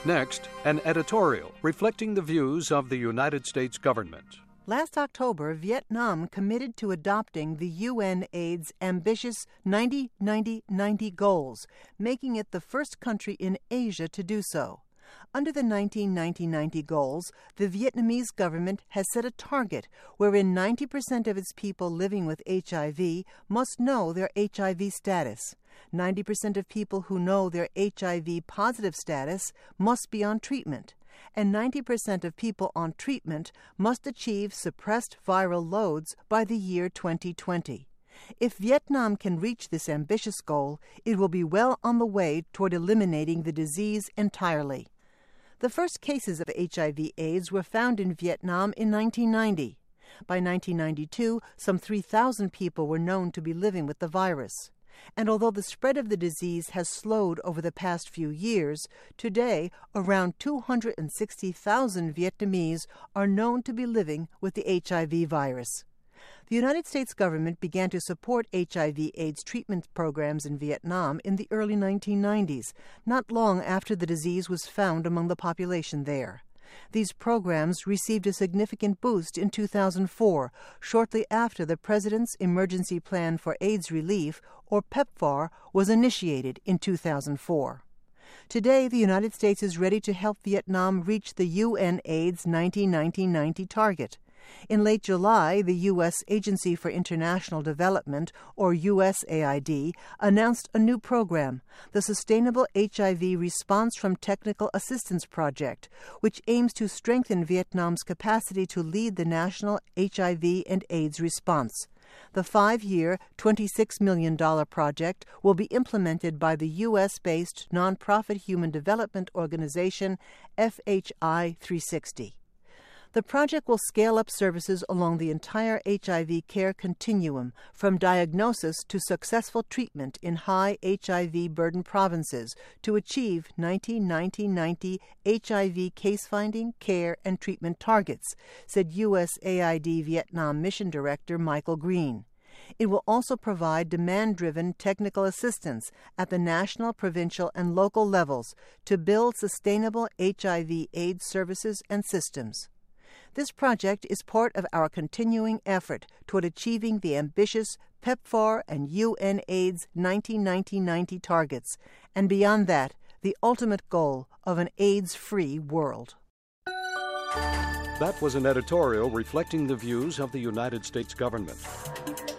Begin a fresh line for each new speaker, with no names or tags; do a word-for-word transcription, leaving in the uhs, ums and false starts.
Next, an editorial reflecting the views of the United States government.
Last October, Vietnam committed to adopting the U N AIDS ambitious ninety ninety ninety goals, making it the first country in Asia to do so. Under the nineteen ninety ninety goals, the Vietnamese government has set a target wherein ninety percent of its people living with H I V must know their H I V status. ninety percent of people who know their H I V positive status must be on treatment, and ninety percent of people on treatment must achieve suppressed viral loads by the year twenty twenty. If Vietnam can reach this ambitious goal, it will be well on the way toward eliminating the disease entirely. The first cases of H I V AIDS were found in Vietnam in nineteen ninety. By nineteen ninety-two, some three thousand people were known to be living with the virus. And although the spread of the disease has slowed over the past few years, today around two hundred sixty thousand Vietnamese are known to be living with the H I V virus. The United States government began to support H I V AIDS treatment programs in Vietnam in the early nineteen nineties, not long after the disease was found among the population there. These programs received a significant boost in two thousand four, shortly after the President's Emergency Plan for AIDS Relief, or PEPFAR, was initiated in two thousand four. Today, the United States is ready to help Vietnam reach the U N AIDS ninety ninety ninety target. In late July, the U S Agency for International Development, or U S A I D, announced a new program, the Sustainable H I V Response from Technical Assistance Project, which aims to strengthen Vietnam's capacity to lead the national H I V and AIDS response. The five-year, twenty-six million dollars project will be implemented by the U S-based nonprofit human development organization F H I three sixty. The project will scale up services along the entire H I V care continuum, from diagnosis to successful treatment in high H I V-burdened provinces, to achieve ninety ninety ninety H I V case-finding, care, and treatment targets, said U S A I D Vietnam Mission Director Michael Green. It will also provide demand-driven technical assistance at the national, provincial, and local levels to build sustainable H I V AIDS services and systems. This project is part of our continuing effort toward achieving the ambitious PEPFAR and U N AIDS ninety ninety ninety targets, and beyond that, the ultimate goal of an AIDS-free world.
That was an editorial reflecting the views of the United States government.